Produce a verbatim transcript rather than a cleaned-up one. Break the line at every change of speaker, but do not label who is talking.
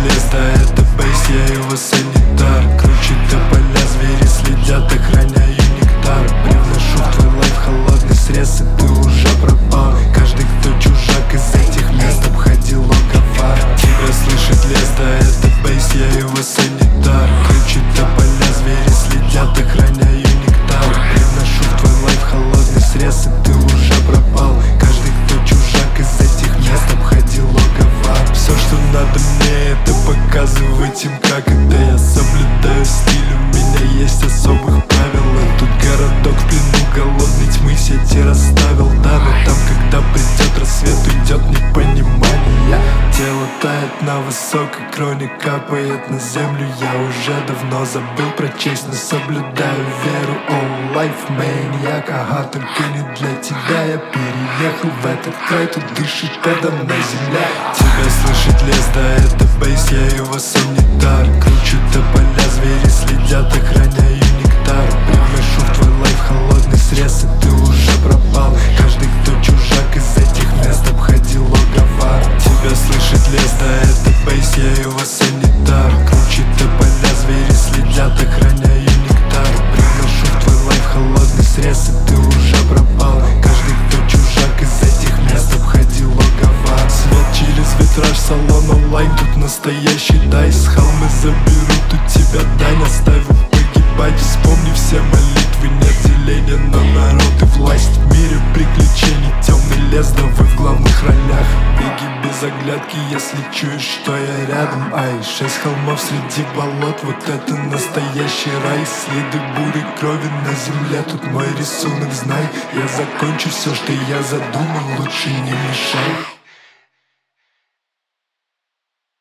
лес, да это бейс, я его санитар. Круче тополя, звери следят, охраняю нектар. Привношу в твой лайф холодный срез, и ты уже пропал. Каждый, кто чужак из этих мест, обходил логово. Тебя слышит лес, да это бейс, я его санитар. Круче тополя, звери следят, охраняю нектар. Привношу в твой лайф холодный срез, и ты уже пропал. Каждый, кто чужак из этих мест, обходил логово. Все, что надо мне, это показывать им, как это я соблюдаю стиль. У меня есть особых правил. Тут городок в плену голодной тьмы, сети расставил. Да, но там, когда придет рассвет, уйдет непонимание. Тело тает на высокой кроне, капает на землю. Я уже давно забыл про честь, но соблюдаю веру. Oh, life maniac, ага, только не для тебя. Я переехал в этот край, тут дышит подо мной земля. Тебя слышит лес, да это бейс, я его санитар. Кручу тополя, звери следят, охраняю нектар. Привношу в твой лайф холодный срез, и ты уже пропал. Каждый, кто чужак из этих мест, обходил логово. Тебя слышит лес, да это бейс, я его санитар. Круче тополя, звери следят, охраняю нектар. Привношу в твой лайф холодный срез, и ты уже пропал. Каждый, кто чужак из этих мест, обходил логово. Свет через витраж салона лайм, тут настоящий дайс. Холмы заберут у тебя дань, оставил погибать. Вспомни все молитвы, нет деления на народ и власть. В мире приключений темный лес, да вы в главных ролях. Беги без оглядки, если чуешь, что я рядом. Ай, шесть холмов среди болот, вот это настоящий рай. Следы бури, крови на земле, тут мой рисунок, знай. Я закончу все, что я задумал, лучше не мешай.